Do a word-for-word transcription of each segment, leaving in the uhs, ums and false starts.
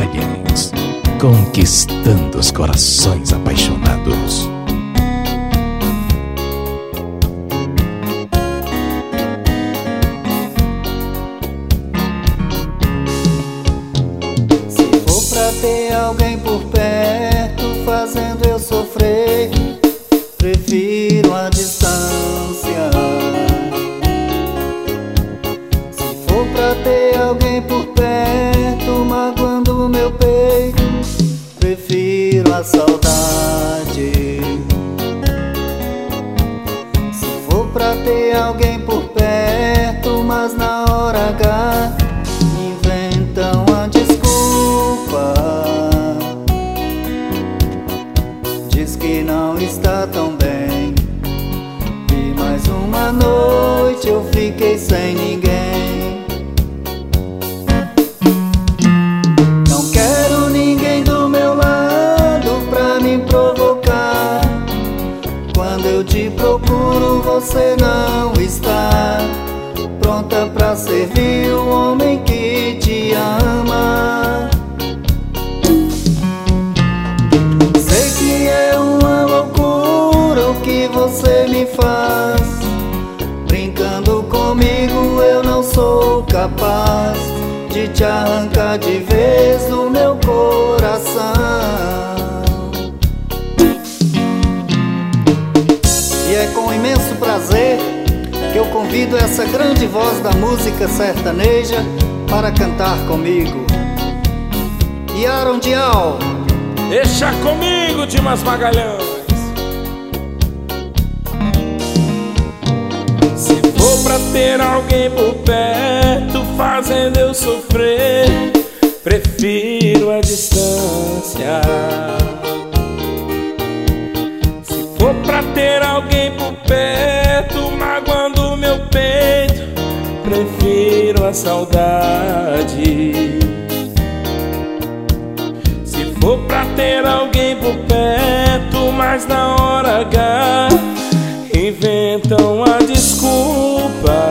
Magalhães, conquistando os corações apaixonados. Se for pra ter alguém por perto fazendo eu sofrer, prefiro a distância. Se for pra ter alguém por perto magoando o meu peito, prefiro a saudade. Se for pra ter alguém por perto, mas na hora H inventam a desculpa, diz que não está tão bem. E mais uma noite eu fiquei sem ninguém. Não quero ninguém do meu lado pra me provocar. Quando eu te procuro você não está pronta pra servir o homem que te ama. Sei que é uma loucura o que você me faz. Brincando comigo eu não sou capaz de te arrancar de vez do meu coração. E é com imenso prazer que eu convido essa grande voz da música sertaneja para cantar comigo. Yaron Dial. Deixa comigo, Dimas Magalhães. Se for pra ter alguém por perto fazendo eu sofrer, prefiro a distância. Se for pra ter alguém por perto magoando o meu peito, prefiro a saudade. Se for pra ter alguém por perto, mas na hora H inventam a desculpa,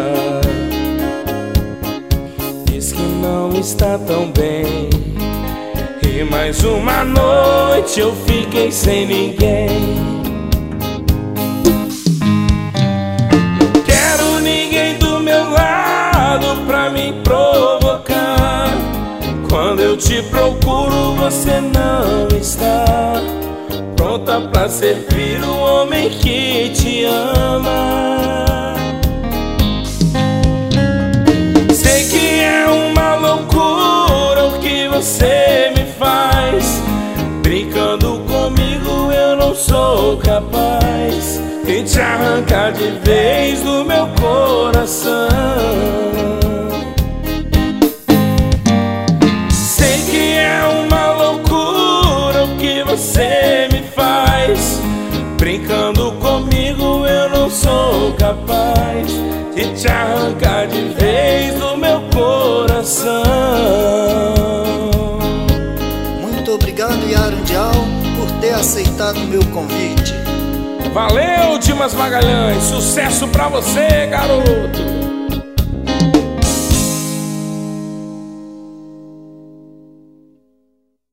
diz que não está tão bem. E mais uma noite eu fiquei sem ninguém. Não quero ninguém do meu lado pra me provocar. Quando eu te procuro você não está pronta pra servir o homem que te ama. Sei que é uma loucura o que você me faz. Brincando comigo eu não sou capaz de te arrancar de vez do meu coração. Sei que é uma loucura o que você me faz. Brincando comigo eu não sou capaz de te arrancar de vez do meu coração. Muito obrigado, Yaron Dial, por ter aceitado o meu convite. Valeu, Dimas Magalhães. Sucesso pra você, garoto.